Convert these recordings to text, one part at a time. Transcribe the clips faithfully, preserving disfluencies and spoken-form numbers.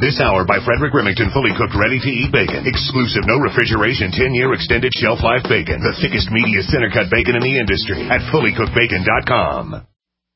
This hour by Frederick Remington, fully cooked, ready-to-eat bacon. Exclusive, no refrigeration, ten-year extended shelf life bacon. The thickest, meatiest, center-cut bacon in the industry at fully cooked bacon dot com.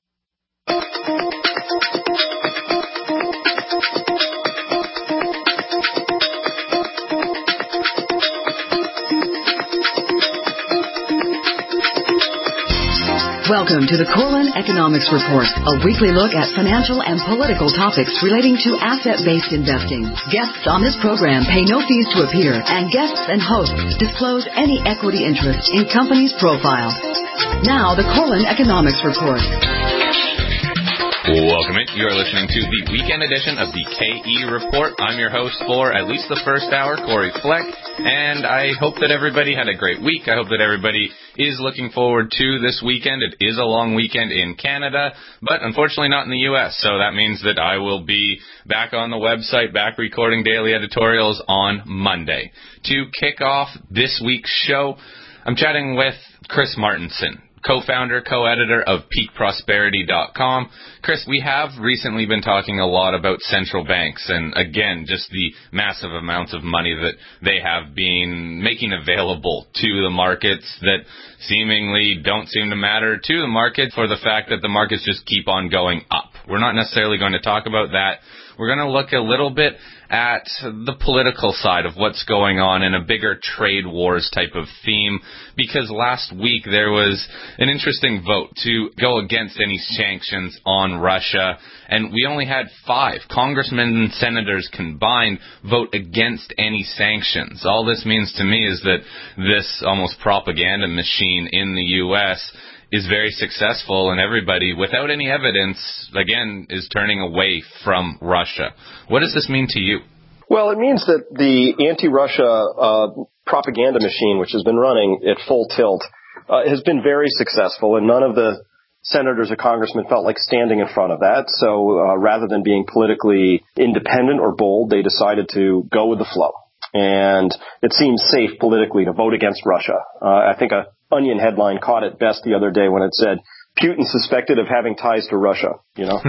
Welcome to the Corlin Economics Report, a weekly look at financial and political topics relating to asset-based investing. Guests on this program pay no fees to appear, and guests and hosts disclose any equity interest in companies' profile. Now, the Corlin Economics Report. Welcome in. You are listening to the weekend edition of the K E Report. I'm your host for at least the first hour, Corey Fleck, and I hope that everybody had a great week. I hope that everybody is looking forward to this weekend. It is a long weekend in Canada, but unfortunately not in the U S, so that means that I will be back on the website, back recording daily editorials on Monday. To kick off this week's show, I'm chatting with Chris Martenson, co-founder, co-editor of peak prosperity dot com. Chris, we have recently been talking a lot about central banks and, again, just the massive amounts of money that they have been making available to the markets that seemingly don't seem to matter to the market for the fact that the markets just keep on going up. We're not necessarily going to talk about that. We're going to look a little bit at the political side of what's going on in a bigger trade wars type of theme, because last week there was an interesting vote to go against any sanctions on Russia, and we only had five congressmen and senators combined vote against any sanctions. All this means to me is that this almost propaganda machine in the U S is very successful, and everybody, without any evidence, again, is turning away from Russia. What does this mean to you? Well, it means that the anti-Russia uh, propaganda machine, which has been running at full tilt, uh, has been very successful, and none of the senators or congressmen felt like standing in front of that. So uh, rather than being politically independent or bold, they decided to go with the flow. And it seems safe politically to vote against Russia. Uh, I think a Onion headline caught it best the other day when it said, Putin suspected of having ties to Russia, you know.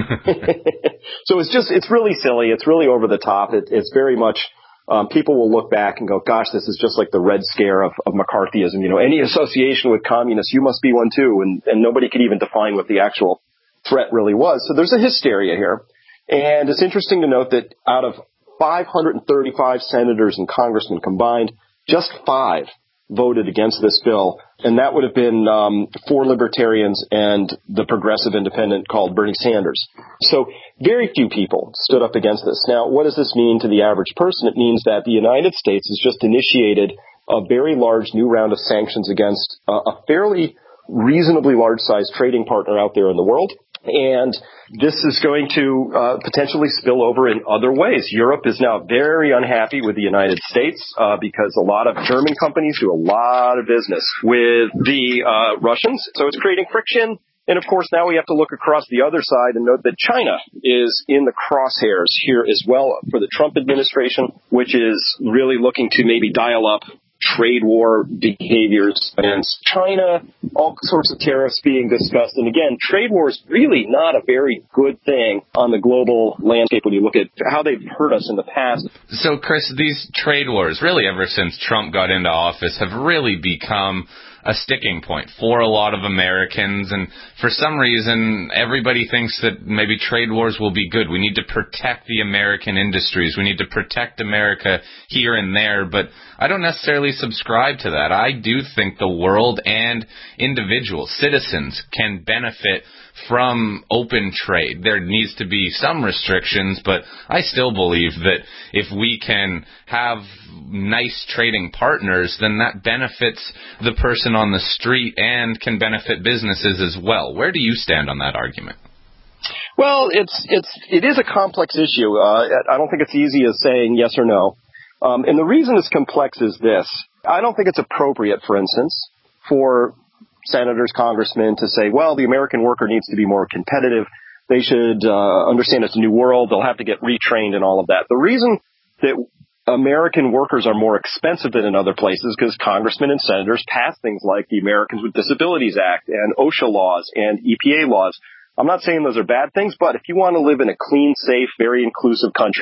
So it's just, it's really silly. It's really over the top. It, it's very much, um, people will look back and go, gosh, this is just like the Red Scare of, of McCarthyism. You know, any association with communists, you must be one too. And, and nobody could even define what the actual threat really was. So there's a hysteria here. And it's interesting to note that out of five hundred thirty-five senators and congressmen combined, just five voted against this bill, and that would have been um, four libertarians and the progressive independent called Bernie Sanders. So very few people stood up against this. Now, what does this mean to the average person? It means that the United States has just initiated a very large new round of sanctions against uh, a fairly reasonably large-sized trading partner out there in the world. And this is going to uh, potentially spill over in other ways. Europe is now very unhappy with the United States uh, because a lot of German companies do a lot of business with the uh, Russians. So it's creating friction. And, of course, now we have to look across the other side and note that China is in the crosshairs here as well for the Trump administration, which is really looking to maybe dial up trade war behaviors against China, all sorts of tariffs being discussed. And again, trade war is really not a very good thing on the global landscape when you look at how they've hurt us in the past. So, Chris, these trade wars, really ever since Trump got into office, have really become a sticking point for a lot of Americans, and for some reason everybody thinks that maybe trade wars will be good. We need to protect the American industries. We need to protect America here and there, but I don't necessarily subscribe to that. I do think the world and individual citizens can benefit from open trade. There needs to be some restrictions, but I still believe that if we can have nice trading partners, then that benefits the person on the street and can benefit businesses as well. Where do you stand on that argument? Well, it's it's it is a complex issue. Uh, I don't think it's easy as saying yes or no. Um, and the reason it's complex is this. I don't think it's appropriate, for instance, for senators, congressmen to say, well, the American worker needs to be more competitive. They should uh, understand it's a new world. They'll have to get retrained and all of that. The reason that American workers are more expensive than in other places because congressmen and senators pass things like the Americans with Disabilities Act and OSHA laws and E P A laws. I'm not saying those are bad things, but if you want to live in a clean, safe, very inclusive country,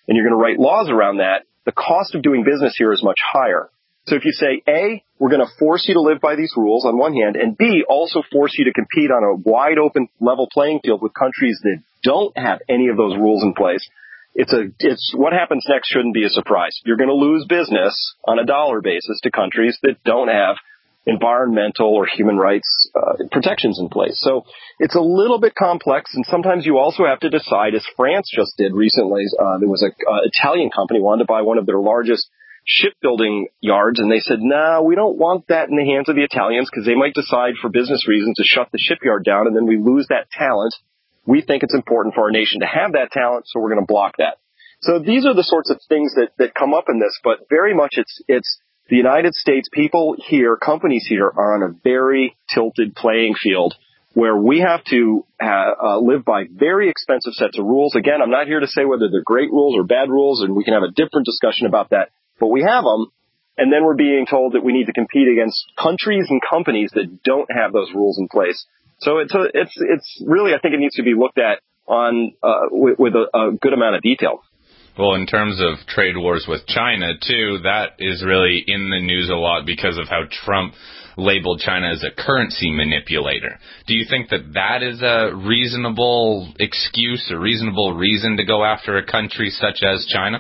and you're going to write laws around that, the cost of doing business here is much higher. So if you say, A, we're going to force you to live by these rules on one hand, and B, also force you to compete on a wide open level playing field with countries that don't have any of those rules in place, it's a, it's, what happens next shouldn't be a surprise. You're going to lose business on a dollar basis to countries that don't have environmental or human rights uh, protections in place. So it's a little bit complex, and sometimes you also have to decide, as France just did recently. Uh, there was an uh, Italian company wanted to buy one of their largest shipbuilding yards, and they said, no, nah, we don't want that in the hands of the Italians because they might decide for business reasons to shut the shipyard down, and then we lose that talent. We think it's important for our nation to have that talent, so we're going to block that. So these are the sorts of things that, that come up in this, but very much it's it's the United States, people here, companies here are on a very tilted playing field where we have to uh, uh, live by very expensive sets of rules. Again, I'm not here to say whether they're great rules or bad rules, and we can have a different discussion about that, but we have them, and then we're being told that we need to compete against countries and companies that don't have those rules in place. So it's a, it's it's really, I think it needs to be looked at on uh, with, with a, a good amount of detail. Well, in terms of trade wars with China, too, that is really in the news a lot because of how Trump labeled China as a currency manipulator. Do you think that that is a reasonable excuse, a reasonable reason to go after a country such as China?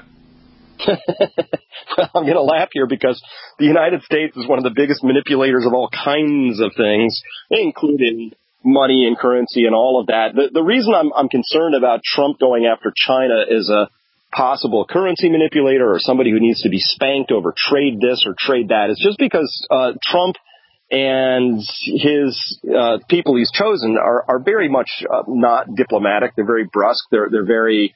Well, I'm going to laugh here because the United States is one of the biggest manipulators of all kinds of things, including money and currency and all of that. The, the reason I'm, I'm concerned about Trump going after China is a possible currency manipulator or somebody who needs to be spanked over trade this or trade that is just because uh, Trump and his uh, people he's chosen are, are very much uh, not diplomatic. They're very brusque. They're they're very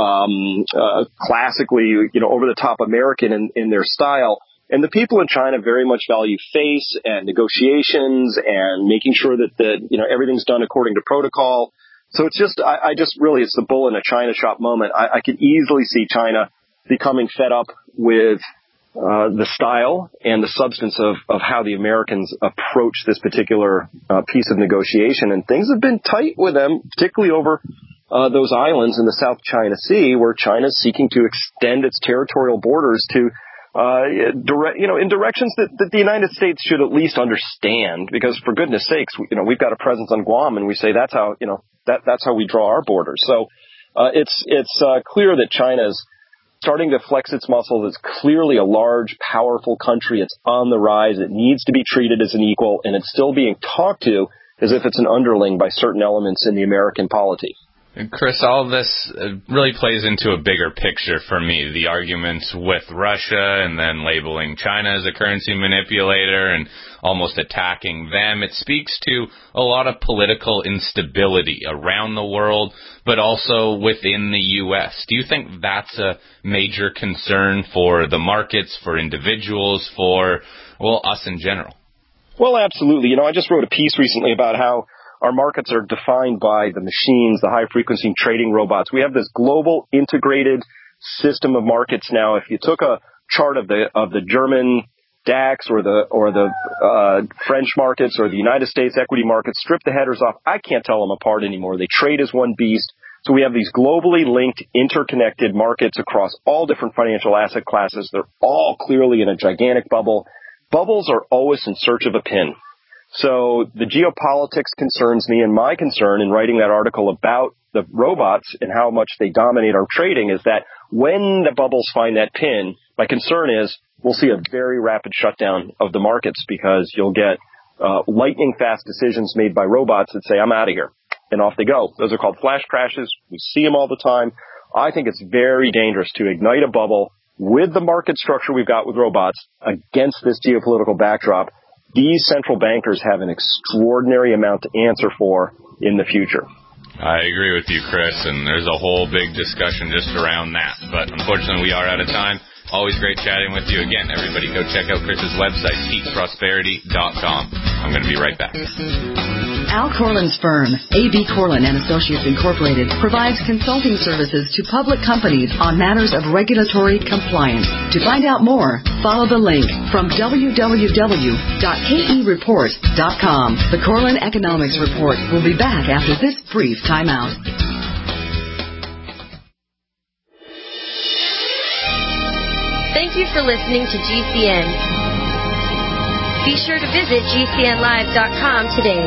um, uh, classically, you know, over the top American in, in their style. And the people in China very much value face and negotiations and making sure that the you know everything's done according to protocol. So it's just, I, I just really, it's the bull in a China shop moment. I, I could easily see China becoming fed up with uh, the style and the substance of, of how the Americans approach this particular uh, piece of negotiation. And things have been tight with them, particularly over uh, those islands in the South China Sea, where China's seeking to extend its territorial borders to Uh, direct, you know, in directions that, that the United States should at least understand, because for goodness sakes, you know, we've got a presence on Guam, and we say that's how, you know, that that's how we draw our borders. So uh, it's it's uh, clear that China's starting to flex its muscle. It's clearly a large, powerful country. It's on the rise. It needs to be treated as an equal, and it's still being talked to as if it's an underling by certain elements in the American polity. And Chris, all this really plays into a bigger picture for me. The arguments with Russia and then labeling China as a currency manipulator and almost attacking them. It speaks to a lot of political instability around the world, but also within the U S. Do you think that's a major concern for the markets, for individuals, for, well, us in general? Well, absolutely. You know, I just wrote a piece recently about how our markets are defined by the machines, the high-frequency trading robots. We have this global integrated system of markets now. If you took a chart of the of the German DAX or the or the uh, French markets or the United States equity markets, strip the headers off, I can't tell them apart anymore. They trade as one beast. So we have these globally linked, interconnected markets across all different financial asset classes. They're all clearly in a gigantic bubble. Bubbles are always in search of a pin. So the geopolitics concerns me, and my concern in writing that article about the robots and how much they dominate our trading is that when the bubbles find that pin, my concern is we'll see a very rapid shutdown of the markets, because you'll get uh, lightning fast decisions made by robots that say, I'm out of here, and off they go. Those are called flash crashes. We see them all the time. I think it's very dangerous to ignite a bubble with the market structure we've got with robots against this geopolitical backdrop. These central bankers have an extraordinary amount to answer for in the future. I agree with you, Chris, and there's a whole big discussion just around that. But unfortunately, we are out of time. Always great chatting with you. Again, everybody go check out Chris's website, peak prosperity dot com. I'm going to be right back. Al Corlin's firm, A B Corlin and Associates Incorporated, provides consulting services to public companies on matters of regulatory compliance. To find out more, follow the link from w w w dot k e report dot com. The Corlin Economics Report will be back after this brief timeout. Thank you for listening to G C N. Be sure to visit G C N live dot com today.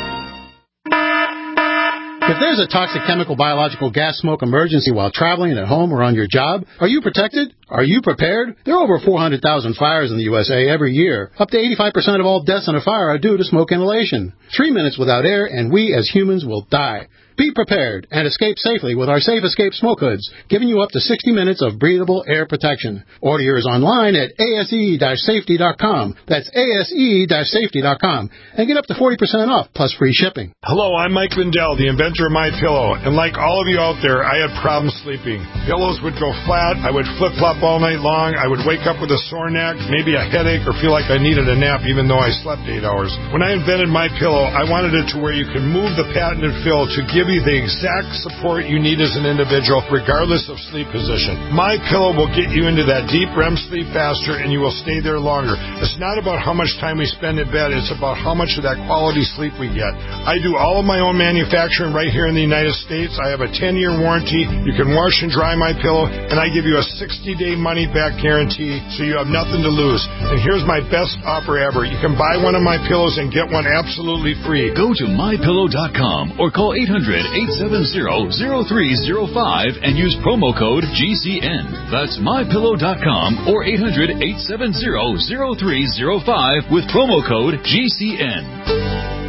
If there's a toxic chemical, biological, gas, smoke emergency while traveling at home or on your job, are you protected? Are you prepared? There are over four hundred thousand fires in the U S A every year. Up to eighty-five percent of all deaths in a fire are due to smoke inhalation. Three minutes without air, and we as humans will die. Be prepared and escape safely with our Safe Escape Smoke Hoods, giving you up to sixty minutes of breathable air protection. Order yours online at A S E safety dot com. That's A S E safety dot com. And get up to forty percent off, plus free shipping. Hello, I'm Mike Lindell, the inventor of MyPillow. And like all of you out there, I had problems sleeping. Pillows would go flat. I would flip-flop all night long. I would wake up with a sore neck, maybe a headache, or feel like I needed a nap even though I slept eight hours. When I invented MyPillow, I wanted it to where you can move the patented fill to give you the exact support you need as an individual, regardless of sleep position. MyPillow will get you into that deep R E M sleep faster, and you will stay there longer. It's not about how much time we spend in bed. It's about how much of that quality sleep we get. I do all of my own manufacturing right here in the United States. I have a ten-year warranty. You can wash and dry MyPillow, and I give you a sixty-day money-back guarantee, so you have nothing to lose. And here's my best offer ever. You can buy one of my pillows and get one absolutely free. Go to my pillow dot com or call eight hundred, eight seven zero, zero three zero five and use promo code G C N. That's my pillow dot com or eight hundred, eight seven zero, zero three zero five with promo code G C N.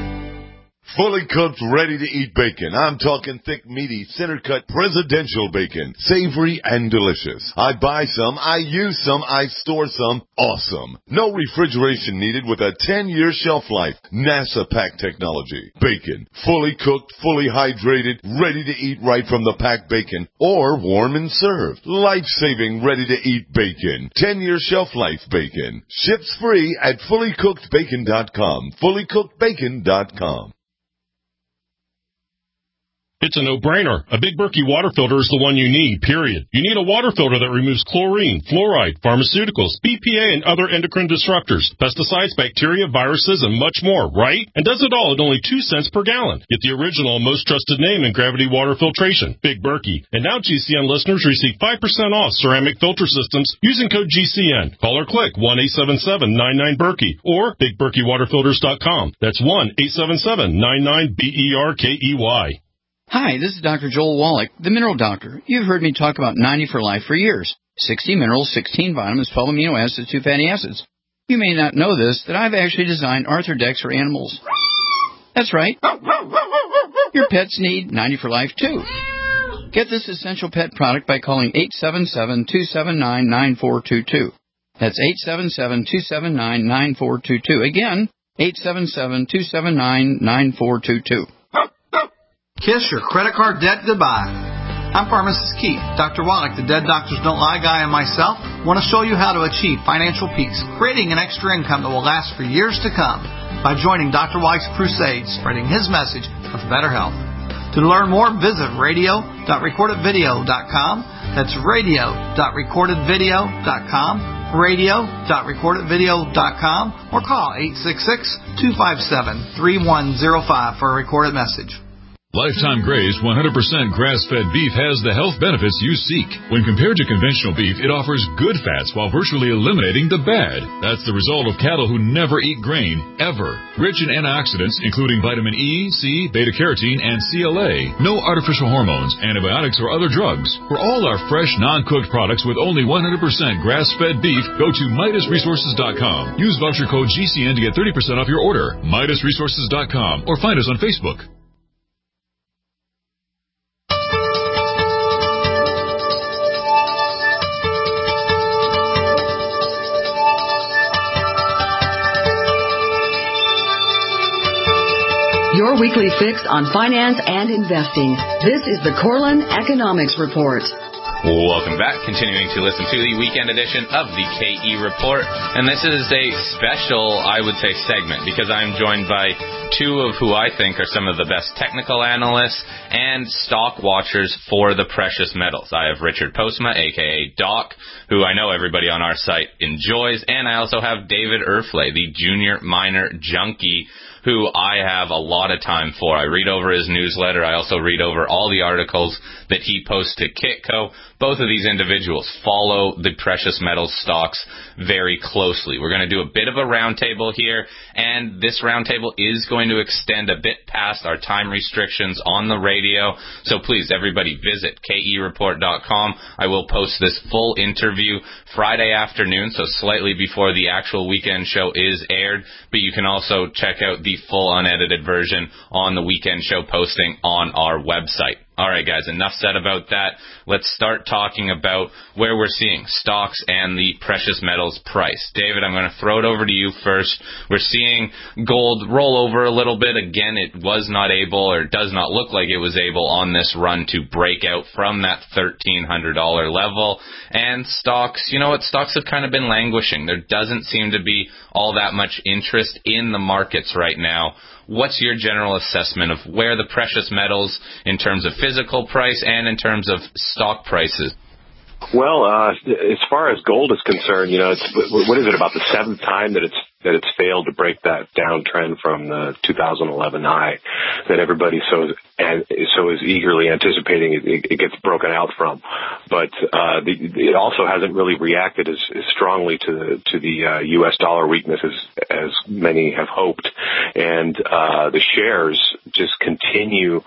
Fully cooked, ready-to-eat bacon. I'm talking thick, meaty, center-cut, presidential bacon. Savory and delicious. I buy some, I use some, I store some. Awesome. No refrigeration needed with a ten-year shelf life. NASA pack technology. Bacon. Fully cooked, fully hydrated, ready to eat right from the packed bacon. Or warm and served. Life-saving, ready-to-eat bacon. ten-year shelf life bacon. Ships free at fully cooked bacon dot com. fully cooked bacon dot com. It's a no-brainer. A Big Berkey water filter is the one you need, period. You need a water filter that removes chlorine, fluoride, pharmaceuticals, B P A, and other endocrine disruptors, pesticides, bacteria, viruses, and much more, right? And does it all at only two cents per gallon. Get the original and most trusted name in gravity water filtration, Big Berkey. And now G C N listeners receive five percent off ceramic filter systems using code G C N. Call or click one eight seven seven, nine nine, Berkey or big berkey water filters dot com. That's one eight seven seven, nine nine, B E R K E Y. Hi, this is Doctor Joel Wallach, the Mineral Doctor. You've heard me talk about ninety for Life for years. sixty minerals, sixteen vitamins, twelve amino acids, two fatty acids. You may not know this, that I've actually designed Arthrodex for animals. That's right. Your pets need ninety for Life, too. Get this essential pet product by calling eight seven seven, two seven nine, nine four two two. That's eight seven seven, two seven nine, nine four two two. Again, eight seven seven, two seven nine, nine four two two. Kiss your credit card debt goodbye. I'm Pharmacist Keith. Doctor Wallach, the Dead Doctors Don't Lie guy, and myself want to show you how to achieve financial peace, creating an extra income that will last for years to come by joining Doctor Wallach's crusade, spreading his message of better health. To learn more, visit radio dot recorded video dot com. That's radio dot recorded video dot com, radio dot recorded video dot com, or call eight six six, two five seven, three one zero five for a recorded message. Lifetime Grazed one hundred percent grass-fed beef has the health benefits you seek. When compared to conventional beef, it offers good fats while virtually eliminating the bad. That's the result of cattle who never eat grain, ever. Rich in antioxidants, including vitamin E, C, beta-carotene, and C L A. No artificial hormones, antibiotics, or other drugs. For all our fresh, non-cooked products with only one hundred percent grass-fed beef, go to Midas Resources dot com. Use voucher code G C N to get thirty percent off your order. Midas Resources dot com or find us on Facebook. Your weekly fix on finance and investing. This is the Corlin Economics Report. Welcome back. Continuing to listen to the weekend edition of the K E Report. And this is a special, I would say, segment because I'm joined by two of who I think are some of the best technical analysts and stock watchers for the precious metals. I have Richard Postma, a k a. Doc, who I know everybody on our site enjoys. And I also have David Erfle, the junior miner junkie, who I have a lot of time for. I read over his newsletter. I also read over all the articles that he posts to Kitco. Both of these individuals follow the precious metals stocks very closely. We're going to do a bit of a roundtable here, and this roundtable is going to extend a bit past our time restrictions on the radio. So please, everybody, visit K E report dot com. I will post this full interview Friday afternoon, so slightly before the actual weekend show is aired, but you can also check out the full unedited version on the weekend show posting on our website. All right, guys, enough said about that. Let's start talking about where we're seeing stocks and the precious metals price. David, I'm going to throw it over to you first. We're seeing gold roll over a little bit. Again, it was not able, or does not look like it was able on this run to break out from that thirteen hundred dollars level. And stocks, you know what, stocks have kind of been languishing. There doesn't seem to be all that much interest in the markets right now. What's your general assessment of where the precious metals, in terms of physical price and in terms of stock prices? Well, uh, as far as gold is concerned, you know, it's, what is it, about the seventh time that it's that it's failed to break that downtrend from the two thousand eleven high that everybody so and so is eagerly anticipating it, it gets broken out from. But uh, the, it also hasn't really reacted as, as strongly to the to the uh, U S dollar weakness as, as many have hoped, and uh, the shares just continue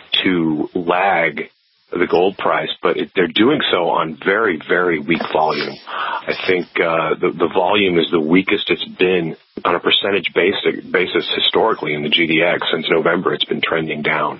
to lag the gold price, but it, they're doing so on very, very weak volume. I think uh, the, the volume is the weakest it's been on a percentage basis, basis historically in the G D X. Since November, it's been trending down.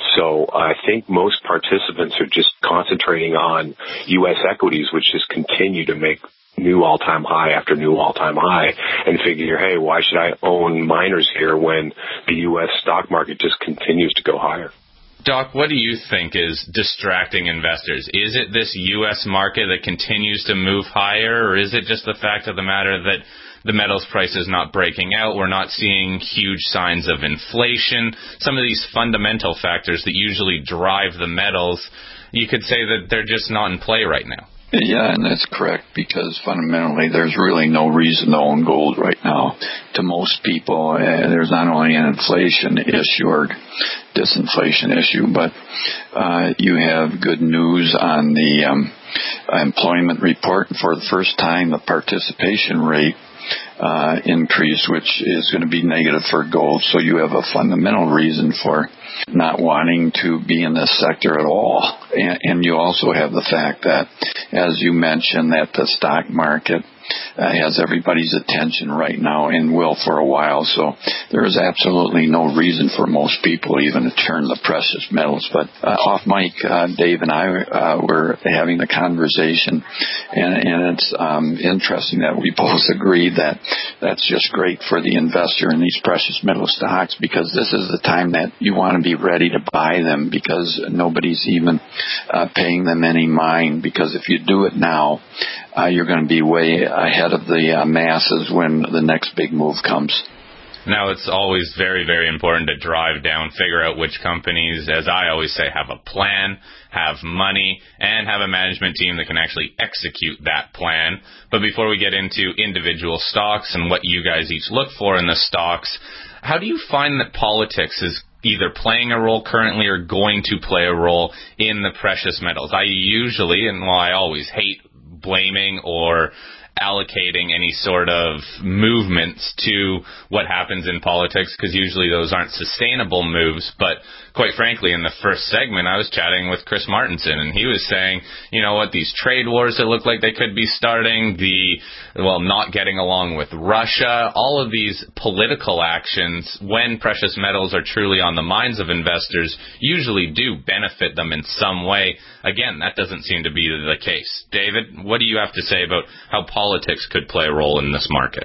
So I think most participants are just concentrating on U S equities, which just continue to make new all-time high after new all-time high, and figure, hey, why should I own miners here when the U S stock market just continues to go higher? Doc, what do you think is distracting investors? Is it this U S market that continues to move higher, or is it just the fact of the matter that the metals price is not breaking out? We're not seeing huge signs of inflation. Some of these fundamental factors that usually drive the metals, you could say that they're just not in play right now. Yeah, and that's correct, because fundamentally there's really no reason to own gold right now. To most people, uh, there's not only an inflation issue or disinflation issue, but uh, you have good news on the um, employment report. For the first time, the participation rate uh, increase, which is going to be negative for gold. So you have a fundamental reason for not wanting to be in this sector at all. And, and you also have the fact that, as you mentioned, that the stock market uh, has everybody's attention right now and will for a while. So there is absolutely no reason for most people even to turn to precious metals. But uh, off mic, uh, Dave and I uh, were having the conversation, and, and it's um, interesting that we both agree that that's just great for the investor in these precious metal stocks, because this is the time that you want to be ready to buy them, because nobody's even uh, paying them any mind. Because if you do it now, uh, you're going to be way ahead of the uh, masses when the next big move comes. Now, it's always very, very important to drive down, figure out which companies, as I always say, have a plan, have money, and have a management team that can actually execute that plan. But before we get into individual stocks and what you guys each look for in the stocks, how do you find that politics is either playing a role currently or going to play a role in the precious metals? I usually, and well, I always hate blaming or allocating any sort of movements to what happens in politics, because usually those aren't sustainable moves. But quite frankly, in the first segment, I was chatting with Chris Martenson, and he was saying, you know what, these trade wars that look like they could be starting, the, well, not getting along with Russia, all of these political actions, when precious metals are truly on the minds of investors, usually do benefit them in some way. Again, that doesn't seem to be the case. David, what do you have to say about how politics could play a role in this market?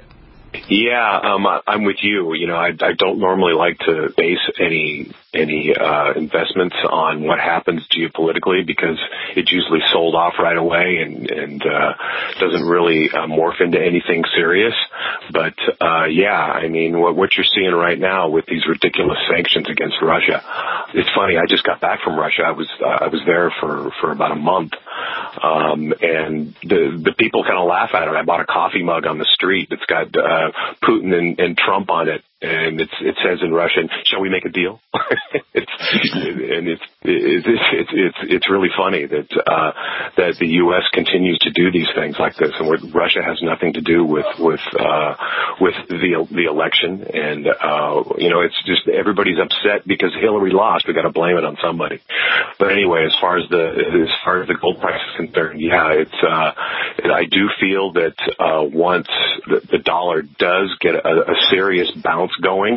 Yeah, um, I'm with you. You know, I, I don't normally like to base any any uh, investments on what happens geopolitically, because it's usually sold off right away and, and uh, doesn't really uh, morph into anything serious. But, uh, yeah, I mean, what, what you're seeing right now with these ridiculous sanctions against Russia, it's funny, I just got back from Russia. I was uh, I was there for, for about a month, um, and the, the people kind of laugh at it. I bought a coffee mug on the street that's got uh, Putin and, and Trump on it, and it's, it says in Russian, "Shall we make a deal?" it's, and it's, it's, it's, it's, it's really funny that, uh, that the U S continues to do these things like this, and where Russia has nothing to do with, with, uh, with the, the election. And, uh, you know, it's just everybody's upset because Hillary lost. We got to blame it on somebody. But anyway, as far as the, as far as the gold price is concerned, yeah, it's, uh, I do feel that, uh, once the, the dollar does get a, a serious bounce going,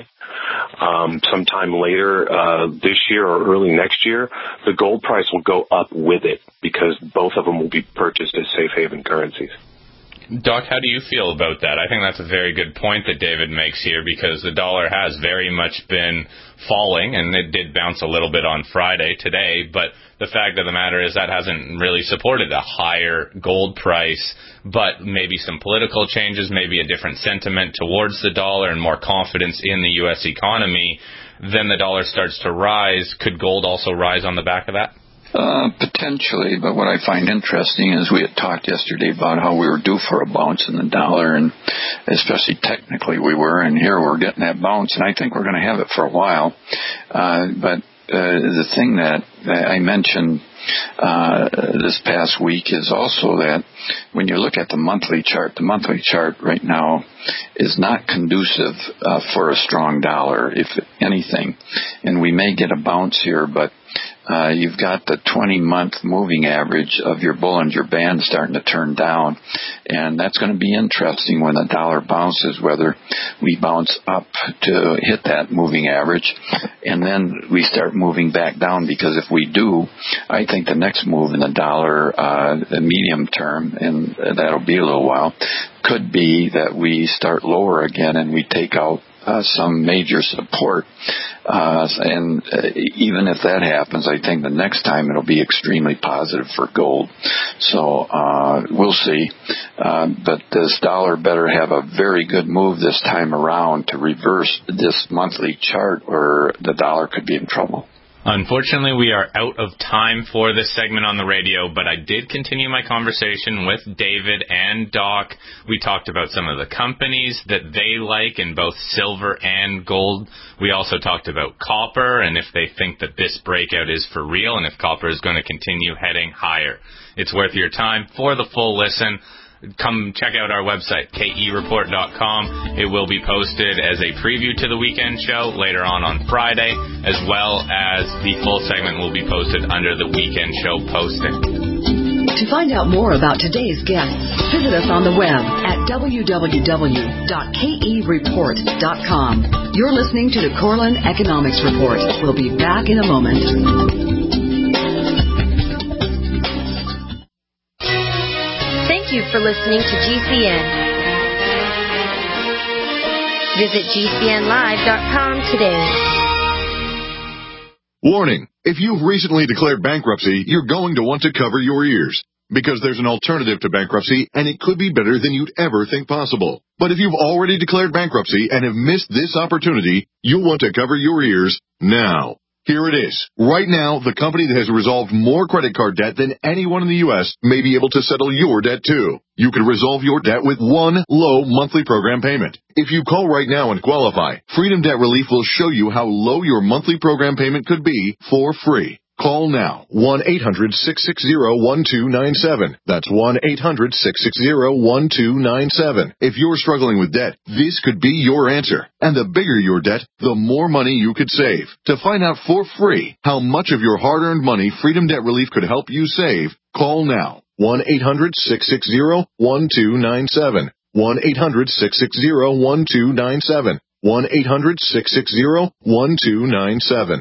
um, sometime later, uh, this year or early next year, the gold price will go up with it because both of them will be purchased as safe haven currencies. Doc, how do you feel about that? I think that's a very good point that David makes here, because the dollar has very much been falling, and it did bounce a little bit on Friday today, but the fact of the matter is that hasn't really supported a higher gold price, but maybe some political changes, maybe a different sentiment towards the dollar and more confidence in the U S economy, then the dollar starts to rise. Could gold also rise on the back of that? Uh, potentially, but what I find interesting is we had talked yesterday about how we were due for a bounce in the dollar, and especially technically we were, and here we're getting that bounce, and I think we're going to have it for a while. Uh, but uh, the thing that I mentioned uh, this past week is also that when you look at the monthly chart, the monthly chart right now is not conducive uh, for a strong dollar, if anything, and we may get a bounce here, but Uh, you've got the twenty-month moving average of your Bollinger Band starting to turn down, and that's going to be interesting when the dollar bounces, whether we bounce up to hit that moving average, and then we start moving back down, because if we do, I think the next move in the dollar, uh, the medium term, and that'll be a little while, could be that we start lower again and we take out Uh, some major support, uh, and uh, even if that happens, I think the next time it'll be extremely positive for gold. So uh, we'll see. Uh, but this dollar better have a very good move this time around to reverse this monthly chart, or the dollar could be in trouble. Unfortunately, we are out of time for this segment on the radio, but I did continue my conversation with David and Doc. We talked about some of the companies that they like in both silver and gold. We also talked about copper and if they think that this breakout is for real and if copper is going to continue heading higher. It's worth your time. For the full listen, come check out our website, K E report dot com. It will be posted as a preview to the weekend show later on on Friday, as well as the full segment will be posted under the weekend show posting. To find out more about today's guests, visit us on the web at w w w dot k e report dot com. You're listening to the Corlin Economics Report. We'll be back in a moment. Thank you for listening to G C N. Visit G C N live dot com today. Warning. If you've recently declared bankruptcy, you're going to want to cover your ears, because there's an alternative to bankruptcy, and it could be better than you'd ever think possible. But if you've already declared bankruptcy and have missed this opportunity, you'll want to cover your ears now. Here it is. Right now, the company that has resolved more credit card debt than anyone in the U S may be able to settle your debt too. You can resolve your debt with one low monthly program payment. If you call right now and qualify, Freedom Debt Relief will show you how low your monthly program payment could be for free. Call now, one eight hundred six six zero one two nine seven. That's one eight hundred six six zero one two nine seven. If you're struggling with debt, this could be your answer. And the bigger your debt, the more money you could save. To find out for free how much of your hard-earned money Freedom Debt Relief could help you save, call now, one eight hundred six six zero one two nine seven. one eight hundred six six zero one two nine seven. one eight hundred six six zero one two nine seven.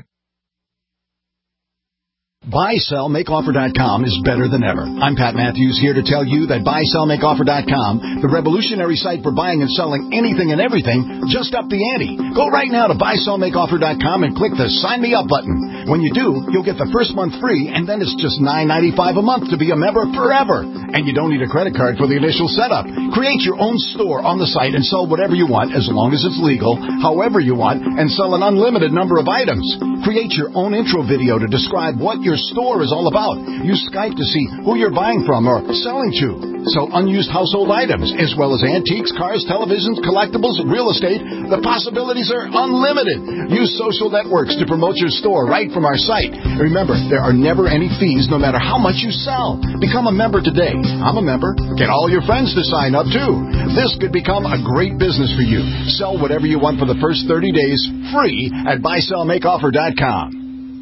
buy sell make offer dot com is better than ever. I'm Pat Matthews, here to tell you that buy sell make offer dot com, the revolutionary site for buying and selling anything and everything, just upped the ante. Go right now to buy sell make offer dot com and click the Sign Me Up button. When you do, you'll get the first month free, and then it's just nine ninety-five a month to be a member forever. And you don't need a credit card for the initial setup. Create your own store on the site and sell whatever you want, as long as it's legal, however you want, and sell an unlimited number of items. Create your own intro video to describe what your store is all about. Use Skype to see who you're buying from or selling to. sell unused household items, as well as antiques, cars, televisions, collectibles, real estate. The possibilities are unlimited. Use social networks to promote your store right from our site. Remember, there are never any fees no matter how much you sell. Become a member today. I'm a member. Get all your friends to sign up, too. This could become a great business for you. Sell whatever you want for the first thirty days, free at buy sell make offer dot com.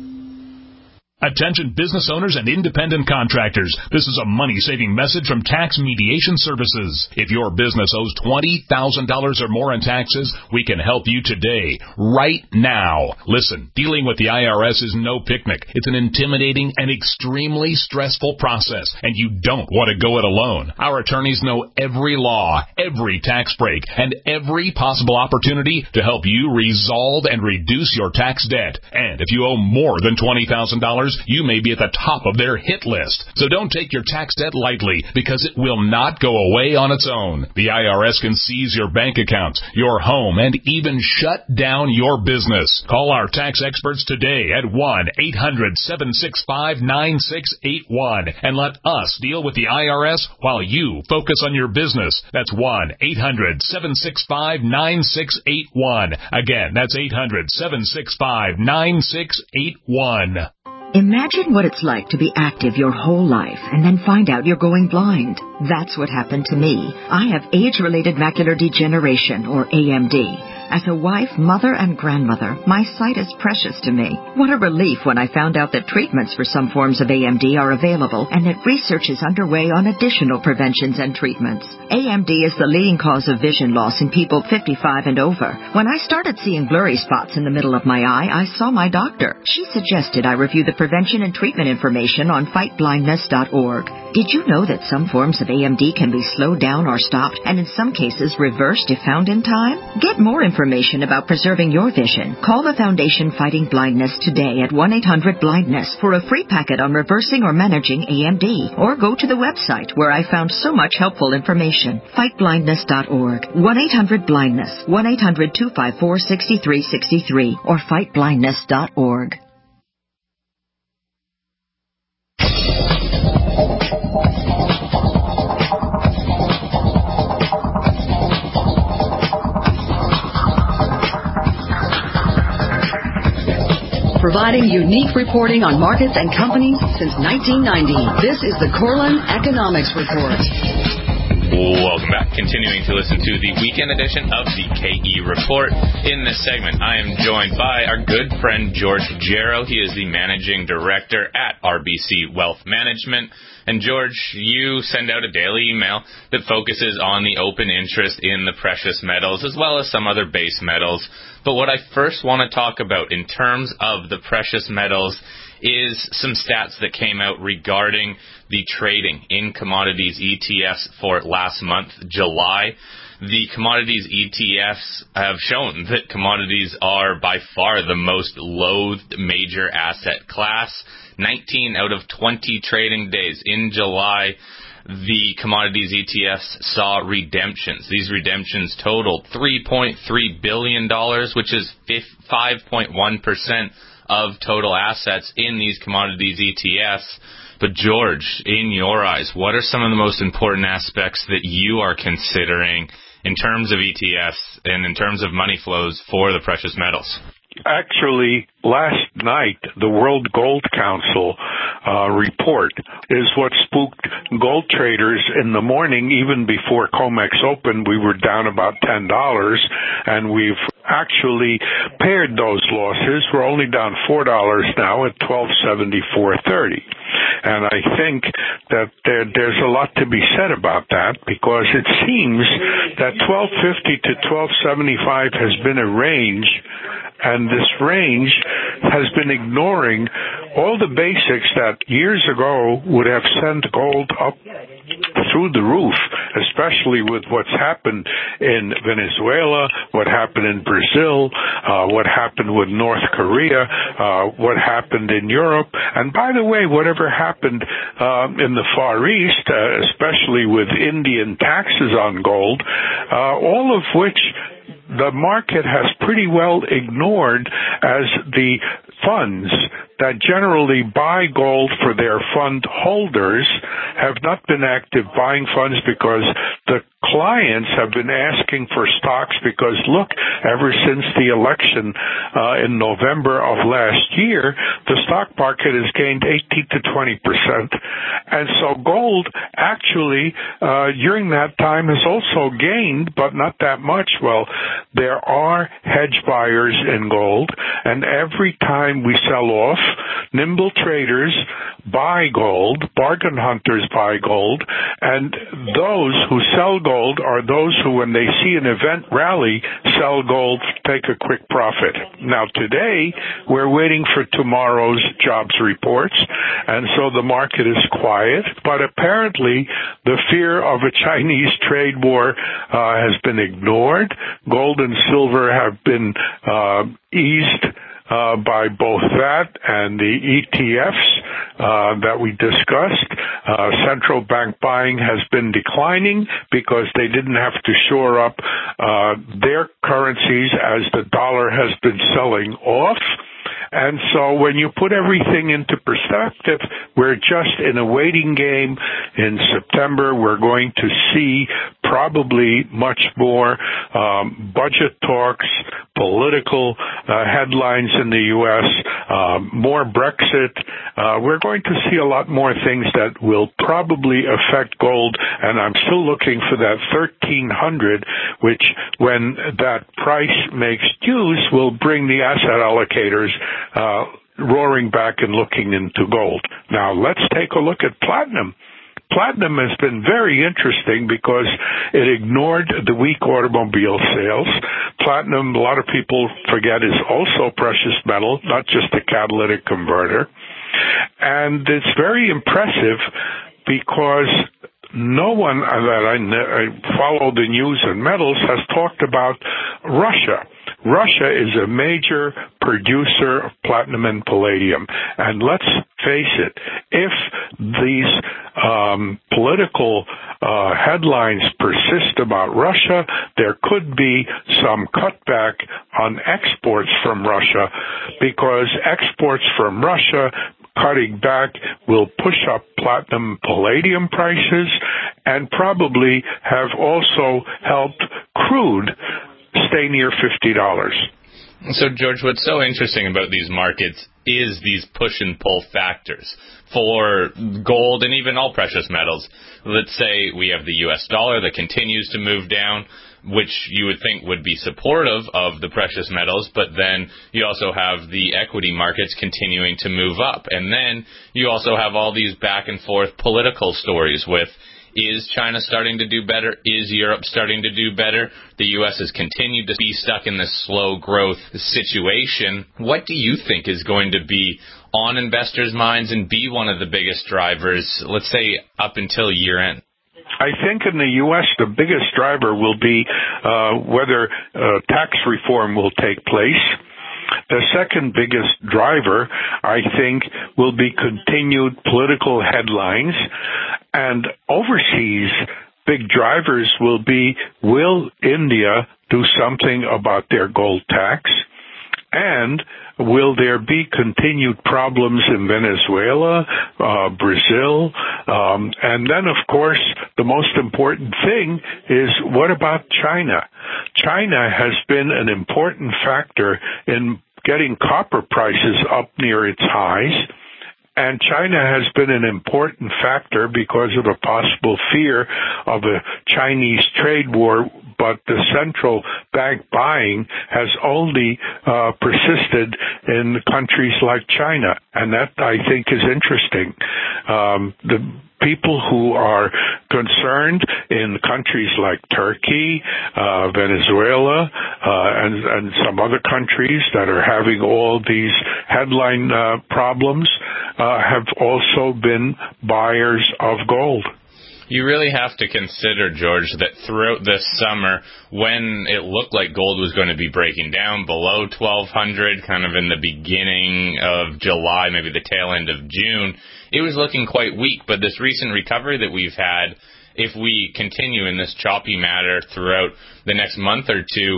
Attention business owners and independent contractors. This is a money-saving message from Tax Mediation Services. If your business owes twenty thousand dollars or more in taxes, we can help you today, right now. Listen, dealing with the I R S is no picnic. It's an intimidating and extremely stressful process, and you don't want to go it alone. Our attorneys know every law, every tax break, and every possible opportunity to help you resolve and reduce your tax debt. And if you owe more than twenty thousand dollars, you may be at the top of their hit list. So don't take your tax debt lightly, because it will not go away on its own. The I R S can seize your bank accounts, your home, and even shut down your business. Call our tax experts today at one eight hundred seven six five nine six eight one and let us deal with the I R S while you focus on your business. That's one eight hundred seven six five nine six eight one. Again, that's eight hundred seven six five nine six eight one. Imagine what it's like to be active your whole life and then find out you're going blind. That's what happened to me. I have age-related macular degeneration, or A M D. As a wife, mother, and grandmother, my sight is precious to me. What a relief when I found out that treatments for some forms of A M D are available and that research is underway on additional preventions and treatments. A M D is the leading cause of vision loss in people fifty-five and over. When I started seeing blurry spots in the middle of my eye, I saw my doctor. She suggested I review the prevention and treatment information on fight blindness dot org. Did you know that some forms of A M D can be slowed down or stopped, and in some cases reversed if found in time? Get more information about preserving your vision. Call the Foundation Fighting Blindness today at one eight hundred blindness for a free packet on reversing or managing A M D. Or go to the website where I found so much helpful information. fight blindness dot org. one eight hundred blindness. one eight hundred two five four six three six three or fight blindness dot org. Providing unique reporting on markets and companies since nineteen ninety. This is the Corlin Economics Report. Welcome back. Continuing to listen to the weekend edition of the K E Report. In this segment, I am joined by our good friend George Jarrow. He is the managing director at R B C Wealth Management. And George, you send out a daily email that focuses on the open interest in the precious metals as well as some other base metals. But what I first want to talk about in terms of the precious metals is some stats that came out regarding the trading in commodities E T Fs for last month, July. The commodities E T Fs have shown that commodities are by far the most loathed major asset class. nineteen out of twenty trading days in July, the commodities E T Fs saw redemptions. These redemptions totaled three point three billion dollars, which is five point one percent of total assets in these commodities E T Fs. But George, in your eyes, what are some of the most important aspects that you are considering in terms of E T Fs and in terms of money flows for the precious metals? Actually, last night, the World Gold Council uh, report is what spooked gold traders in the morning. Even before COMEX opened, we were down about ten dollars, and we've actually paired those losses. We're only down four dollars now at twelve seventy-four thirty. And I think that there, there's a lot to be said about that, because it seems that twelve fifty to twelve seventy-five has been a range, and this range has been ignoring all the basics that years ago would have sent gold up through the roof, especially with what's happened in Venezuela, what happened in Brazil, uh, what happened with North Korea, uh, what happened in Europe, and by the way, whatever happened um, in the Far East, uh, especially with Indian taxes on gold, uh, all of which the market has pretty well ignored as the funds that generally buy gold for their fund holders have not been active buying funds because the clients have been asking for stocks because, look, ever since the election uh, in November of last year, the stock market has gained eighteen to twenty percent. And so gold actually uh, during that time has also gained, but not that much. Well, there are hedge buyers in gold, and every time we sell off, nimble traders buy gold, bargain hunters buy gold, and those who sell gold are those who, when they see an event rally, sell gold, take a quick profit. Now, today, we're waiting for tomorrow's jobs reports, and so the market is quiet, but apparently the fear of a Chinese trade war uh, has been ignored. Gold and silver have been uh, eased Uh, by both that and the E T Fs uh, that we discussed. Uh, central bank buying has been declining because they didn't have to shore up uh, their currencies as the dollar has been selling off. And so when you put everything into perspective, we're just in a waiting game. In September, we're going to see probably much more um, budget talks, political uh, headlines in the U S, uh, more Brexit. Uh, we're going to see a lot more things that will probably affect gold, and I'm still looking for that thirteen hundred, which when that price makes use will bring the asset allocators uh, roaring back and looking into gold. Now, let's take a look at platinum. Platinum has been very interesting because it ignored the weak automobile sales. Platinum, a lot of people forget, is also precious metal, not just a catalytic converter. And it's very impressive because no one that I, I follow the news and metals has talked about Russia. Russia is a major producer of platinum and palladium. And let's face it, if these um, political uh, headlines persist about Russia, there could be some cutback on exports from Russia, because exports from Russia cutting back will push up platinum palladium prices and probably have also helped crude stay near fifty dollars. So, George, what's so interesting about these markets is these push and pull factors for gold and even all precious metals. Let's say we have the U S dollar that continues to move down, which you would think would be supportive of the precious metals, but then you also have the equity markets continuing to move up. And then you also have all these back and forth political stories with, is China starting to do better? Is Europe starting to do better? The U S has continued to be stuck in this slow growth situation. What do you think is going to be on investors' minds and be one of the biggest drivers, let's say, up until year end? I think in the U S the biggest driver will be uh, whether uh, tax reform will take place. The second biggest driver, I think, will be continued political headlines. And overseas, big drivers will be, will India do something about their gold tax? And will there be continued problems in Venezuela, uh, Brazil? Um, and then, of course, the most important thing is, what about China? China has been an important factor in getting copper prices up near its highs. And China has been an important factor because of a possible fear of a Chinese trade war, but the central bank buying has only uh, persisted in countries like China, and that, I think, is interesting. Um, the people who are concerned in countries like Turkey, uh, Venezuela, uh, and, and some other countries that are having all these headline uh, problems uh, have also been buyers of gold. You really have to consider, George, that throughout this summer, when it looked like gold was going to be breaking down below twelve hundred, kind of in the beginning of July, maybe the tail end of June, it was looking quite weak. But this recent recovery that we've had, if we continue in this choppy manner throughout the next month or two,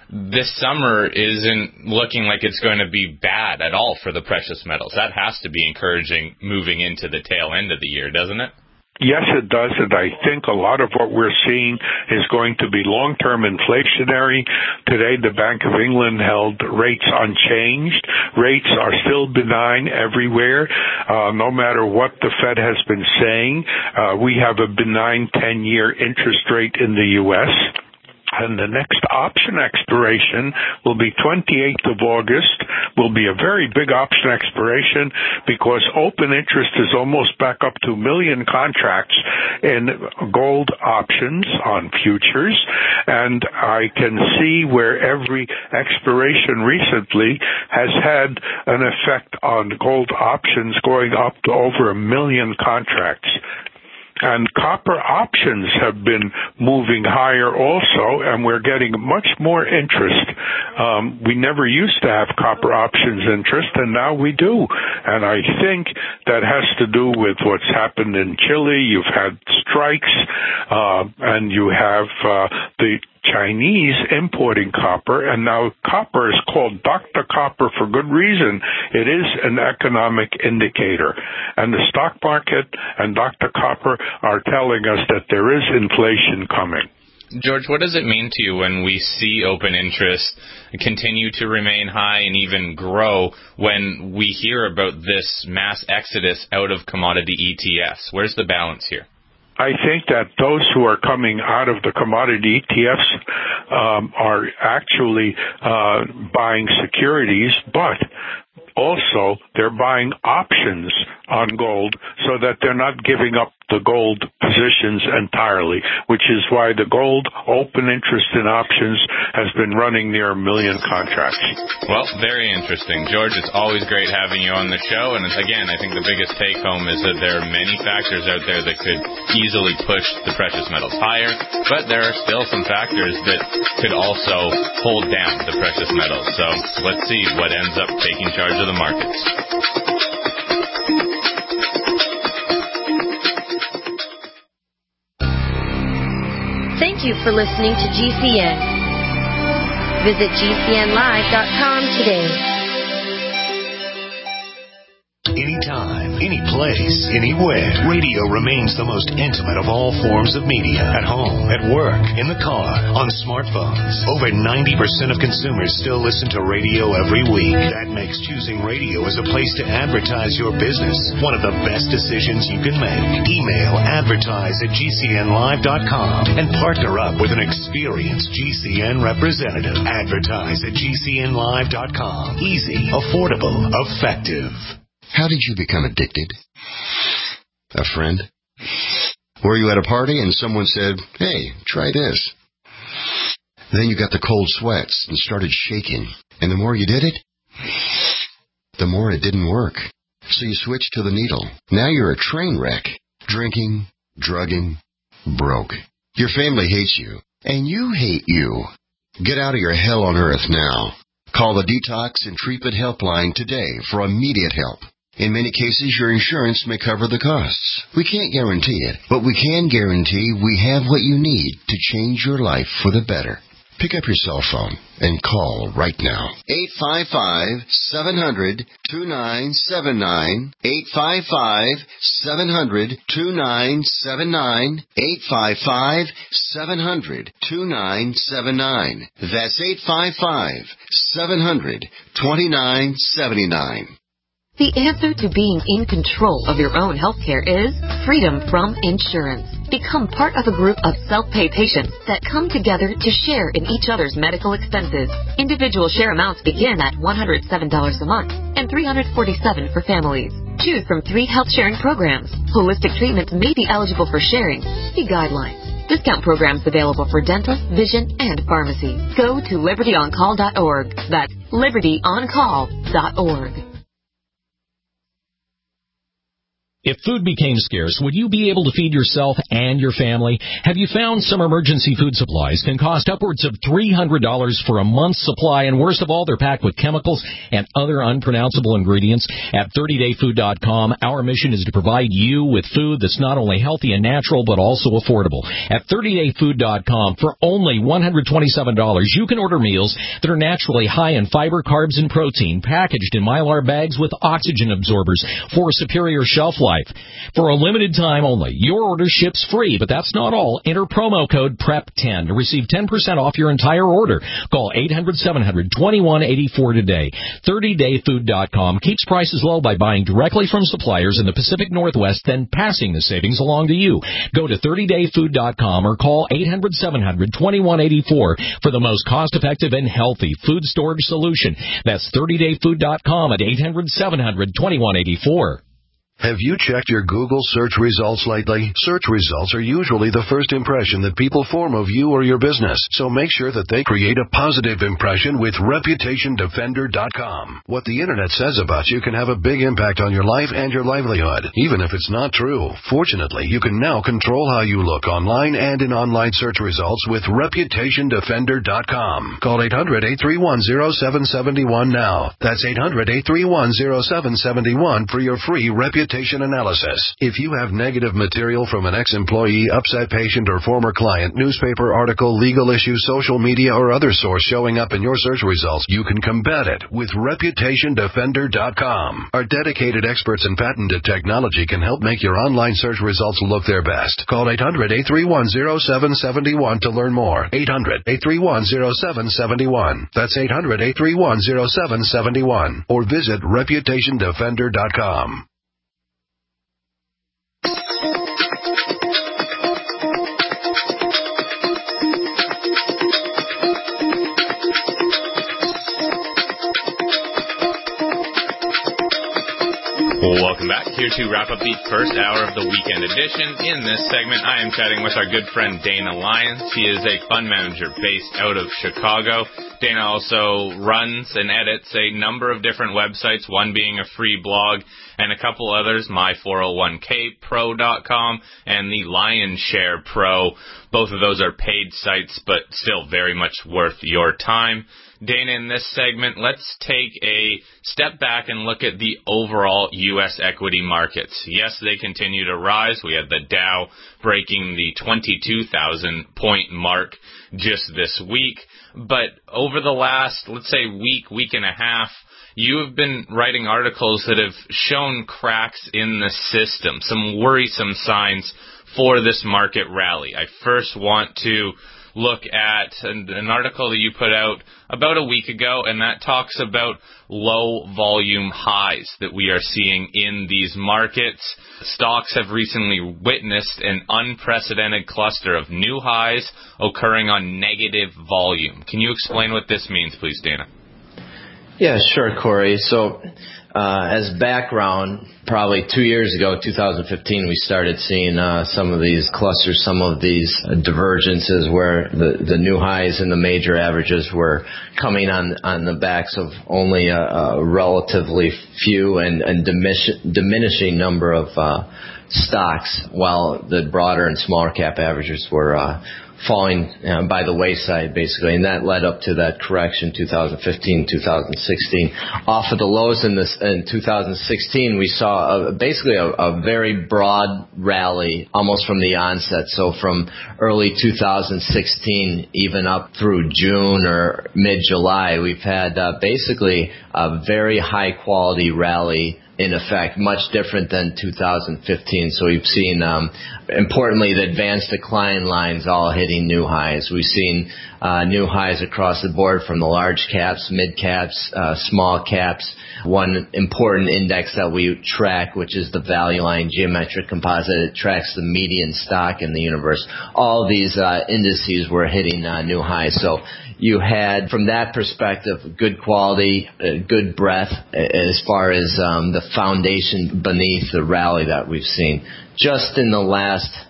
this summer isn't looking like it's going to be bad at all for the precious metals. That has to be encouraging moving into the tail end of the year, doesn't it? Yes, it does, and I think a lot of what we're seeing is going to be long-term inflationary. Today, the Bank of England held rates unchanged. Rates are still benign everywhere, uh, no matter what the Fed has been saying. Uh, we have a benign ten-year interest rate in the U S, and the next option expiration will be twenty-eighth of August, will be a very big option expiration because open interest is almost back up to a million contracts in gold options on futures. And I can see where every expiration recently has had an effect on gold options going up to over a million contracts. And copper options have been moving higher also, and we're getting much more interest. Um, we never used to have copper options interest, and now we do. And I think that has to do with what's happened in Chile. You've had strikes, uh, and you have uh, the Chinese importing copper, and now copper is called Doctor Copper for good reason. It is an economic indicator. And the stock market and Doctor Copper are telling us that there is inflation coming. George, what does it mean to you when we see open interest continue to remain high and even grow when we hear about this mass exodus out of commodity E T Fs? Where's the balance here? I think that those who are coming out of the commodity E T Fs um, are actually uh, buying securities, but also they're buying options on gold so that they're not giving up the gold positions entirely, which is why the gold open interest in options has been running near a million contracts. Well, very interesting. George, it's always great having you on the show. And again, I think the biggest take home is that there are many factors out there that could easily push the precious metals higher, but there are still some factors that could also hold down the precious metals. So let's see what ends up taking charge of the markets. Thank you for listening to G C N. Visit G C N live dot com today. Anytime, any place, anywhere. Radio remains the most intimate of all forms of media. At home, at work, in the car, on smartphones. Over ninety percent of consumers still listen to radio every week. That makes choosing radio as a place to advertise your business one of the best decisions you can make. Email advertise at G C N live dot com and partner up with an experienced G C N representative. Advertise at G C N live dot com. Easy, affordable, effective. How did you become addicted? A friend? Were you at a party and someone said, hey, try this? Then you got the cold sweats and started shaking. And the more you did it, the more it didn't work. So you switched to the needle. Now you're a train wreck. Drinking, drugging, broke. Your family hates you. And you hate you. Get out of your hell on earth now. Call the Detox and Treatment Helpline today for immediate help. In many cases, your insurance may cover the costs. We can't guarantee it, but we can guarantee we have what you need to change your life for the better. Pick up your cell phone and call right now. eight five five, seven hundred, two nine seven nine. eight five five, seven hundred, two nine seven nine. eight five five, seven hundred, two nine seven nine. That's eight five five, seven hundred, two nine seven nine. The answer to being in control of your own healthcare is freedom from insurance. Become part of a group of self-pay patients that come together to share in each other's medical expenses. Individual share amounts begin at one hundred seven dollars a month and three hundred forty-seven dollars for families. Choose from three health sharing programs. Holistic treatments may be eligible for sharing. See guidelines. Discount programs available for dental, vision, and pharmacy. Go to liberty on call dot org. That's liberty on call dot org. If food became scarce, would you be able to feed yourself and your family? Have you found some emergency food supplies can cost upwards of three hundred dollars for a month's supply, and worst of all, they're packed with chemicals and other unpronounceable ingredients? At thirty day food dot com, our mission is to provide you with food that's not only healthy and natural, but also affordable. At thirty day food dot com, for only one hundred twenty-seven dollars, you can order meals that are naturally high in fiber, carbs, and protein, packaged in Mylar bags with oxygen absorbers for superior shelf life. For a limited time only, your order ships free, but that's not all. Enter promo code P R E P ten to receive ten percent off your entire order. Call eight hundred, seven hundred, twenty-one eighty-four today. thirty day food dot com keeps prices low by buying directly from suppliers in the Pacific Northwest, then passing the savings along to you. Go to thirty day food dot com or call eight hundred, seven hundred, twenty-one eighty-four for the most cost-effective and healthy food storage solution. That's thirty day food dot com at eight hundred, seven hundred, twenty-one eighty-four. Have you checked your Google search results lately? Search results are usually the first impression that people form of you or your business, so make sure that they create a positive impression with reputation defender dot com. What the internet says about you can have a big impact on your life and your livelihood, even if it's not true. Fortunately, you can now control how you look online and in online search results with reputation defender dot com. Call eight hundred, eight three one, zero seven seven one now. That's eight hundred, eight three one, zero seven seven one for your free reputation analysis. If you have negative material from an ex-employee, upset patient, or former client, newspaper article, legal issue, social media, or other source showing up in your search results, you can combat it with reputation defender dot com. Our dedicated experts in patented technology can help make your online search results look their best. Call eight hundred, eight three one, zero seven seven one to learn more. eight hundred, eight three one, zero seven seven one. That's eight hundred, eight three one, zero seven seven one. Or visit reputation defender dot com. Welcome back here to wrap up the first hour of the weekend edition. In this segment, I am chatting with our good friend Dana Lyons. He is a fund manager based out of Chicago. Dana also runs and edits a number of different websites, one being a free blog and a couple others, my four oh one k pro dot com and the Lionshare Pro. Both of those are paid sites, but still very much worth your time. Dana, in this segment, let's take a step back and look at the overall U S equity markets. Yes, they continue to rise. We had the Dow breaking the twenty-two thousand point mark just this week. But over the last, let's say, week, week and a half, you have been writing articles that have shown cracks in the system, some worrisome signs for this market rally. I first want to look at an, an article that you put out about a week ago, and that talks about low volume highs that we are seeing in these markets. Stocks have recently witnessed an unprecedented cluster of new highs occurring on negative volume. Can you explain what this means, please, Dana? Yeah, sure, Corey. So uh, as background, probably two years ago, two thousand fifteen, we started seeing uh, some of these clusters, some of these uh, divergences where the, the new highs and the major averages were coming on, on the backs of only a, a relatively few and, and diminish, diminishing number of uh, stocks, while the broader and smaller cap averages were uh, falling uh, by the wayside, basically, and that led up to that correction, two thousand fifteen, two thousand sixteen. Off of the lows in this in two thousand sixteen, we saw a, basically a, a very broad rally almost from the onset. So from early two thousand sixteen, even up through June or mid-July, we've had uh, basically a very high-quality rally in effect, much different than two thousand fifteen. So we've seen, um, importantly, the advanced decline lines all hitting new highs. We've seen uh, new highs across the board from the large caps, mid caps, uh, small caps. One important index that we track, which is the Value Line Geometric Composite, it tracks the median stock in the universe. All these uh, indices were hitting uh, new highs. So you had, from that perspective, good quality, uh, good breadth as far as um, the foundation beneath the rally that we've seen. Just in the last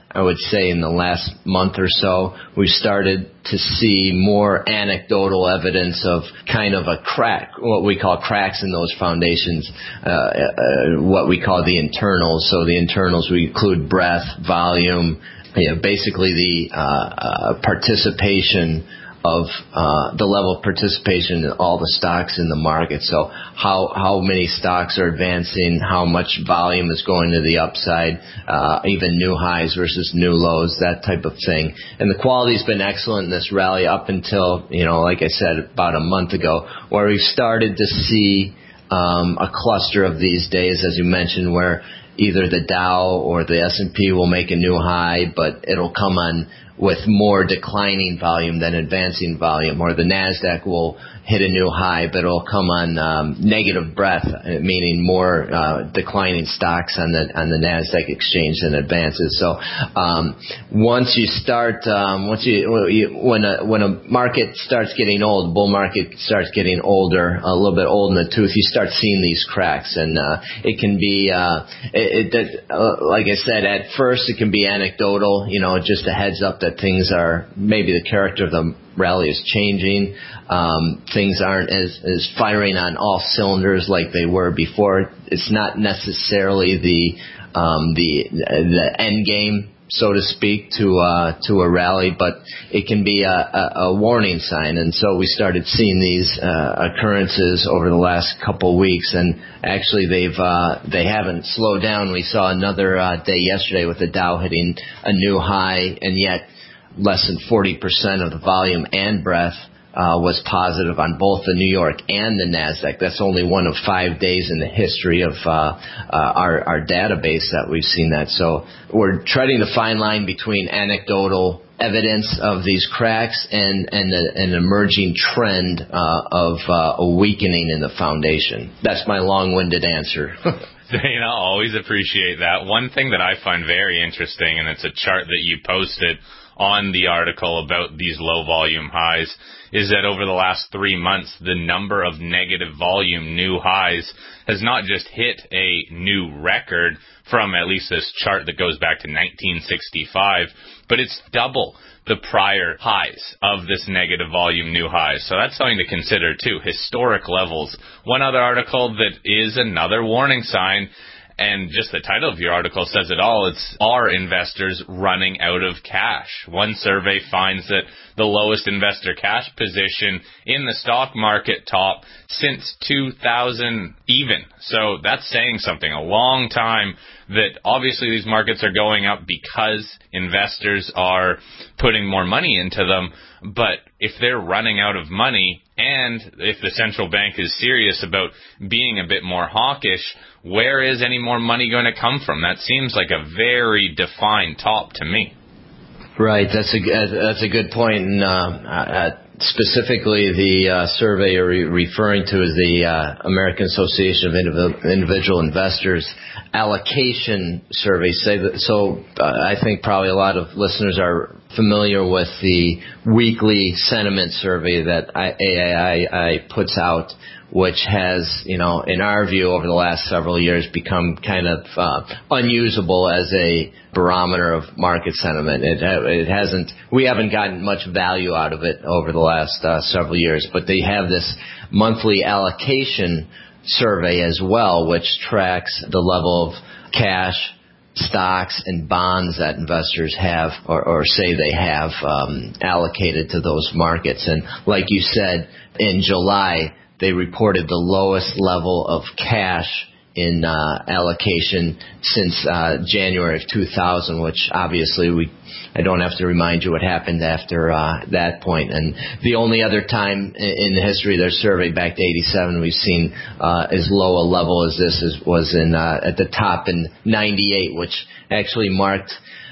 I would say in the last month or so, we've started to see more anecdotal evidence of kind of a crack, what we call cracks in those foundations, uh, uh, what we call the internals. So the internals, we include breadth, volume, you know, basically the uh, uh, participation of uh, the level of participation in all the stocks in the market. So how how many stocks are advancing, how much volume is going to the upside, uh, even new highs versus new lows, that type of thing. And the quality's been excellent in this rally up until, you know, like I said, about a month ago, where we've started to see um, a cluster of these days, as you mentioned, where either the Dow or the S and P will make a new high, but it'll come on with more declining volume than advancing volume, or the NASDAQ will hit a new high, but it'll come on um, negative breadth, meaning more uh, declining stocks on the on the NASDAQ exchange than advances. So um, once you start, um, once you when a when a market starts getting old, bull market starts getting older, a little bit old in the tooth, you start seeing these cracks, and uh, it can be, uh, it, it uh, like I said, at first it can be anecdotal, you know, just a heads up that things are, maybe the character of the rally is changing. Um, things aren't as, as firing on all cylinders like they were before. It's not necessarily the um, the the end game, so to speak, to uh, to a rally, but it can be a, a, a warning sign. And so we started seeing these uh, occurrences over the last couple of weeks, and actually they've uh, they haven't slowed down. We saw another uh, day yesterday with the Dow hitting a new high, and yet less than forty percent of the volume and breadth uh, was positive on both the New York and the NASDAQ. That's only one of five days in the history of uh, uh, our, our database that we've seen that. So we're treading the fine line between anecdotal evidence of these cracks and, and a, an emerging trend uh, of uh, a weakening in the foundation. That's my long-winded answer. Dana, I always appreciate that. One thing that I find very interesting, and it's a chart that you posted on the article about these low volume highs, is that over the last three months, the number of negative volume new highs has not just hit a new record from at least this chart that goes back to nineteen sixty-five, but it's double the prior highs of this negative volume new highs. So that's something to consider too, historic levels. One other article that is another warning sign, and just the title of your article says it all, it's Are Investors Running Out of Cash? One survey finds that the lowest investor cash position in the stock market top since two thousand even. So that's saying something. A long time that obviously these markets are going up because investors are putting more money into them. But if they're running out of money, and if the central bank is serious about being a bit more hawkish, where is any more money going to come from? That seems like a very defined top to me. Right, that's a that's a good point. And uh, uh, specifically, the uh, survey you're re- referring to is the uh, American Association of Indiv- Individual Investors allocation survey. Say that, so uh, I think probably a lot of listeners are familiar with the weekly sentiment survey that A I I puts out, which has, you know, in our view over the last several years become kind of uh, unusable as a barometer of market sentiment. It, it hasn't, we haven't gotten much value out of it over the last uh, several years, but they have this monthly allocation survey as well, which tracks the level of cash, stocks, and bonds that investors have or, or say they have um, allocated to those markets. And like you said, in July, they reported the lowest level of cash in uh, allocation since uh, January of two thousand, which obviously we I don't have to remind you what happened after uh, that point. And the only other time in the history of their survey, back to eighty-seven, we've seen uh, as low a level as this is, was in uh, at the top in ninety-eight, which actually marked.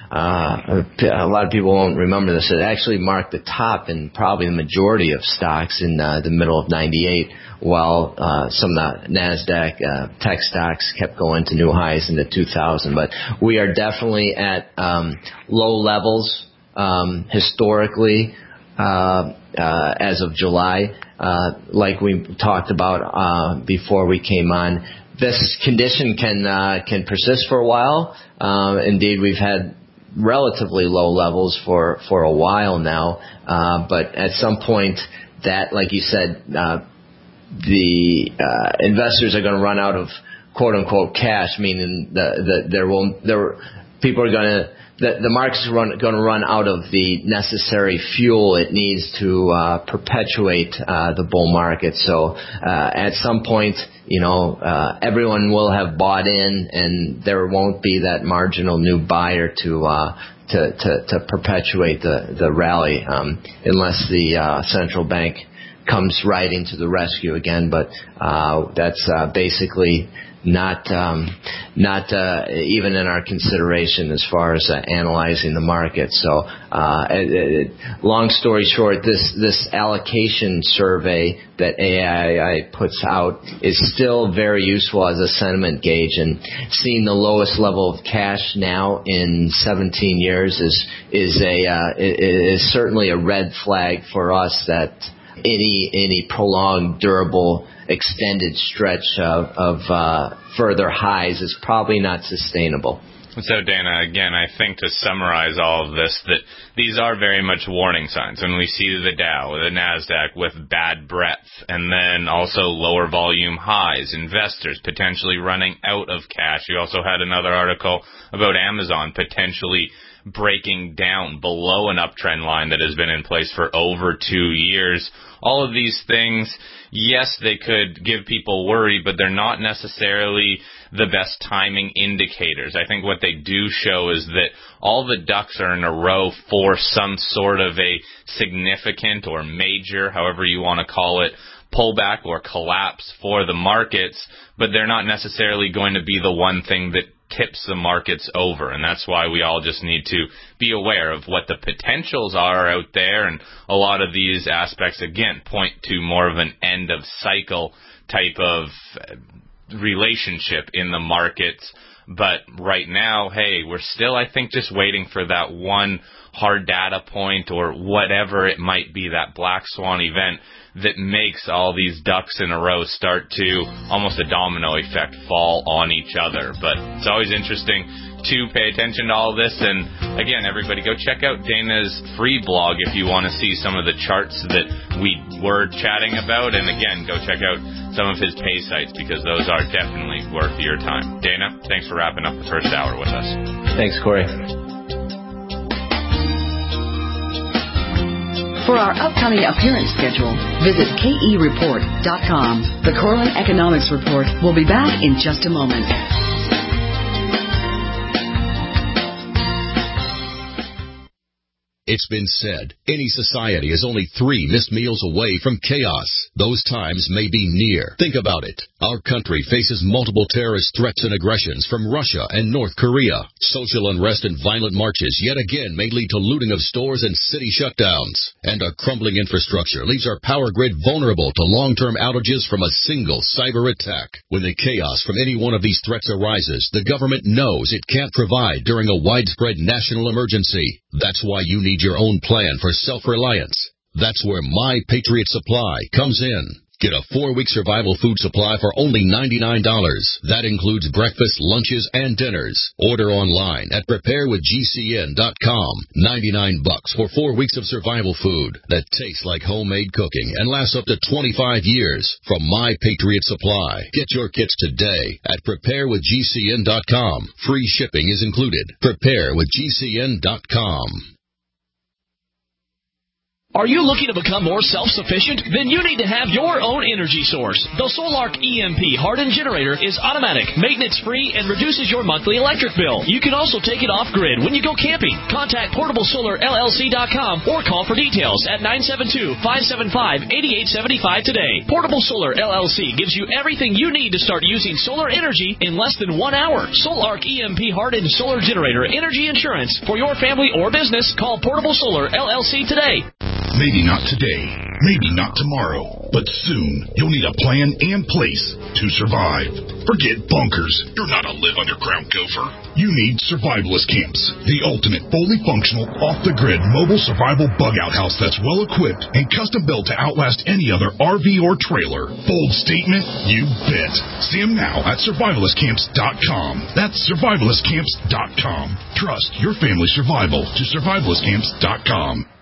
Uh, a lot of people won't remember this. It actually marked the top in probably the majority of stocks in uh, the middle of ninety-eight, while uh, some of the NASDAQ uh, tech stocks kept going to new highs into two thousand. But we are definitely at um, low levels um, historically uh, uh, as of July, uh, like we talked about uh, before we came on. This condition can uh, can persist for a while. Uh, indeed, we've had relatively low levels for, for a while now. Uh, but at some point that, like you said, uh, the uh, investors are going to run out of quote unquote cash, meaning the, the, there will, there, people are going to, The, the market's run, going to run out of the necessary fuel it needs to uh, perpetuate uh, the bull market. So uh, at some point, you know, uh, everyone will have bought in, and there won't be that marginal new buyer to uh, to, to, to perpetuate the the rally, um, unless the uh, central bank comes right into the rescue again. But uh, that's uh, basically not um, not uh, even in our consideration as far as uh, analyzing the market. So, uh, it, it, long story short, this this allocation survey that A I I puts out is still very useful as a sentiment gauge, and seeing the lowest level of cash now in seventeen years is is a uh, is certainly a red flag for us that any any prolonged, durable, extended stretch of, of uh, further highs is probably not sustainable. So, Dana, again, I think to summarize all of this, that these are very much warning signs. When we see the Dow, the NASDAQ with bad breadth, and then also lower volume highs, investors potentially running out of cash. You also had another article about Amazon potentially breaking down below an uptrend line that has been in place for over two years. All of these things, yes, they could give people worry, but they're not necessarily the best timing indicators. I think what they do show is that all the ducks are in a row for some sort of a significant or major, however you want to call it, pullback or collapse for the markets, but they're not necessarily going to be the one thing that tips the markets over, and that's why we all just need to be aware of what the potentials are out there, and a lot of these aspects, again, point to more of an end of cycle type of relationship in the markets. But right now, hey, we're still, I think, just waiting for that one hard data point or whatever it might be, that black swan event that makes all these ducks in a row start to, almost a domino effect, fall on each other. But it's always interesting to pay attention to all of this. And again, everybody go check out Dana's free blog if you want to see some of the charts that we were chatting about. And again, go check out some of his pay sites, because those are definitely worth your time. Dana, thanks for wrapping up the first hour with us. Thanks, Corey. For our upcoming appearance schedule, visit K E report dot com. The Corlin Economics Report will be back in just a moment. It's been said, any society is only three missed meals away from chaos. Those times may be near. Think about it. Our country faces multiple terrorist threats and aggressions from Russia and North Korea. Social unrest and violent marches yet again may lead to looting of stores and city shutdowns. And a crumbling infrastructure leaves our power grid vulnerable to long-term outages from a single cyber attack. When the chaos from any one of these threats arises, the government knows it can't provide during a widespread national emergency. That's why you need your own plan for self-reliance. That's where My Patriot Supply comes in. Get a four-week survival food supply for only ninety-nine dollars. That includes breakfast, lunches, and dinners. Order online at prepare with G C N dot com. ninety-nine bucks for four weeks of survival food that tastes like homemade cooking and lasts up to twenty-five years from My Patriot Supply. Get your kits today at prepare with G C N dot com. Free shipping is included. prepare with G C N dot com. Are you looking to become more self-sufficient? Then you need to have your own energy source. The Solark E M P hardened generator is automatic, maintenance-free, and reduces your monthly electric bill. You can also take it off-grid when you go camping. Contact portable solar L L C dot com or call for details at nine seven two, five seven five, eight eight seven five today. Portable Solar L L C gives you everything you need to start using solar energy in less than one hour. Solark E M P hardened solar generator energy insurance for your family or business. Call Portable Solar L L C today. Maybe not today, maybe not tomorrow, but soon you'll need a plan and place to survive. Forget bunkers. You're not a live underground gopher. You need Survivalist Camps, the ultimate fully functional, off-the-grid mobile survival bug-out house that's well-equipped and custom-built to outlast any other R V or trailer. Bold statement? You bet. See them now at survivalist camps dot com. That's survivalist camps dot com. Trust your family's survival to survivalist camps dot com.